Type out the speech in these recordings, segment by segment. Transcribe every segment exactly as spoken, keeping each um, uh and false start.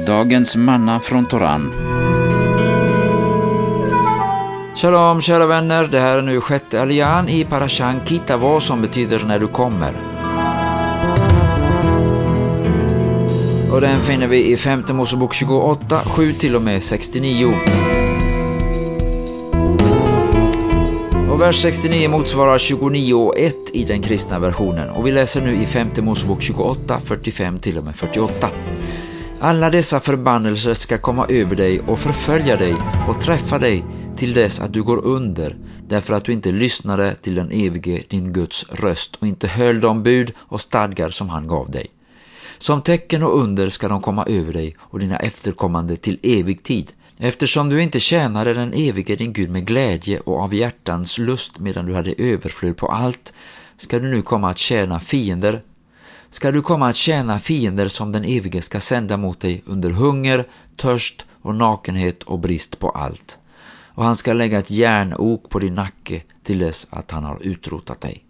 Dagens manna från Toran. Shalom kära vänner, det här är nu sjätte aljan i Parashan Kitavo som betyder när du kommer. Och den finner vi i femte Mosebok tjugoåtta, sju till och med sextionio. Och vers sextionio motsvarar tjugonio och ett i den kristna versionen. Och vi läser nu i femte Mosebok tjugoåtta, fyrtiofem till och med fyrtioåtta. Alla dessa förbannelser ska komma över dig och förfölja dig och träffa dig till dess att du går under, därför att du inte lyssnade till den evige din Guds röst och inte höll de bud och stadgar som han gav dig. Som tecken och under ska de komma över dig och dina efterkommande till evig tid. Eftersom du inte tjänade den evige din Gud med glädje och av hjärtans lust medan du hade överflöd på allt, ska du nu komma att tjäna fiender. Ska du komma att tjäna fiender som den evige ska sända mot dig under hunger, törst och nakenhet och brist på allt. Och han ska lägga ett järnok på din nacke till dess att han har utrotat dig.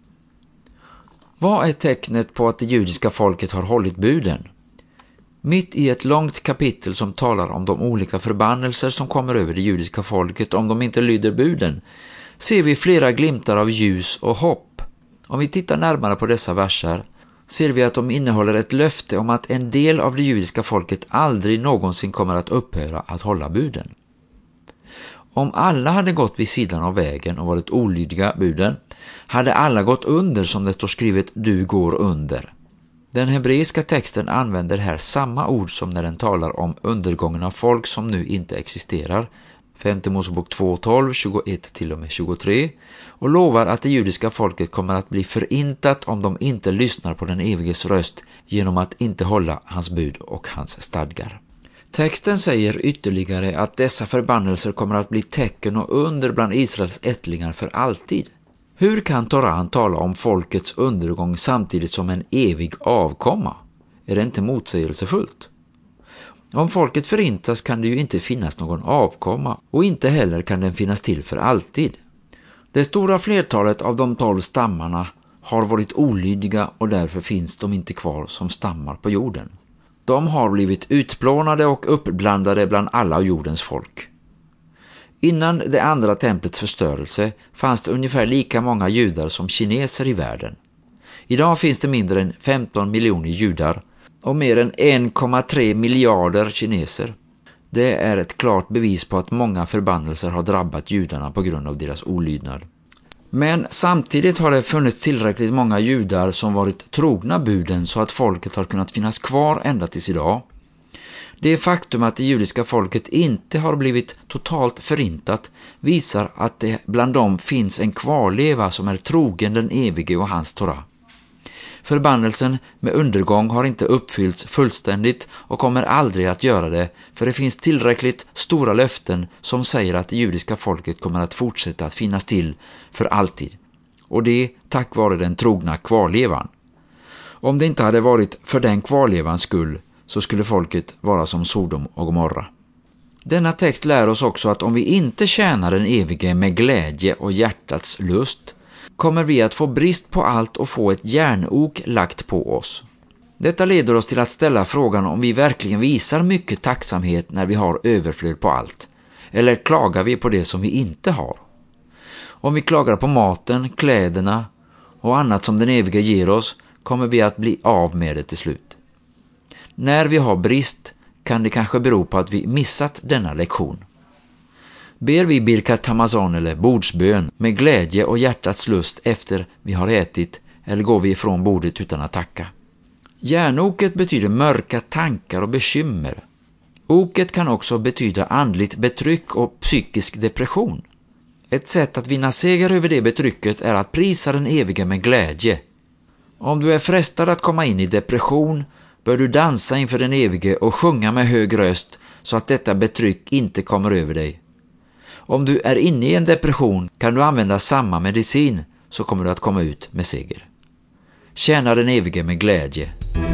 Vad är tecknet på att det judiska folket har hållit buden? Mitt i ett långt kapitel som talar om de olika förbannelser som kommer över det judiska folket om de inte lyder buden, ser vi flera glimtar av ljus och hopp. Om vi tittar närmare på dessa verser ser vi att de innehåller ett löfte om att en del av det judiska folket aldrig någonsin kommer att upphöra att hålla buden. Om alla hade gått vid sidan av vägen och varit olydiga buden, hade alla gått under som det står skrivet du går under. Den hebreiska texten använder här samma ord som när den talar om undergången av folk som nu inte existerar, femte Mosebok två tolv, tjugoett till och med tjugotre, och lovar att det judiska folket kommer att bli förintat om de inte lyssnar på den eviges röst genom att inte hålla hans bud och hans stadgar. Texten säger ytterligare att dessa förbannelser kommer att bli tecken och under bland Israels ättlingar för alltid. Hur kan Toran tala om folkets undergång samtidigt som en evig avkomma? Är det inte motsägelsefullt? Om folket förintas kan det ju inte finnas någon avkomma och inte heller kan den finnas till för alltid. Det stora flertalet av de tolv stammarna har varit olydiga och därför finns de inte kvar som stammar på jorden. De har blivit utplånade och uppblandade bland alla jordens folk. Innan det andra templets förstörelse fanns det ungefär lika många judar som kineser i världen. Idag finns det mindre än femton miljoner judar och mer än en komma tre miljarder kineser. Det är ett klart bevis på att många förbannelser har drabbat judarna på grund av deras olydnad. Men samtidigt har det funnits tillräckligt många judar som varit trogna buden så att folket har kunnat finnas kvar ända tills idag. Det faktum att det judiska folket inte har blivit totalt förintat visar att det bland dem finns en kvarleva som är trogen den evige och hans Torah. Förbannelsen med undergång har inte uppfyllts fullständigt och kommer aldrig att göra det, för det finns tillräckligt stora löften som säger att det judiska folket kommer att fortsätta att finnas till för alltid. Och det tack vare den trogna kvarlevan. Om det inte hade varit för den kvarlevans skull så skulle folket vara som Sodom och Gomorra. Denna text lär oss också att om vi inte tjänar den evige med glädje och hjärtats lust kommer vi att få brist på allt och få ett järnok lagt på oss. Detta leder oss till att ställa frågan om vi verkligen visar mycket tacksamhet när vi har överflöd på allt. Eller klagar vi på det som vi inte har? Om vi klagar på maten, kläderna och annat som den evige ger oss kommer vi att bli av med det till slut. När vi har brist kan det kanske bero på att vi missat denna lektion. Ber vi Birkat Hamazon eller bordsbön med glädje och hjärtats lust efter vi har ätit, eller går vi ifrån bordet utan att tacka? Järnoket betyder mörka tankar och bekymmer. Oket kan också betyda andligt betryck och psykisk depression. Ett sätt att vinna seger över det betrycket är att prisa den evige med glädje. Om du är frestad att komma in i depression bör du dansa inför den evige och sjunga med hög röst så att detta betryck inte kommer över dig. Om du är inne i en depression kan du använda samma medicin så kommer du att komma ut med seger. Tjäna den evige med glädje.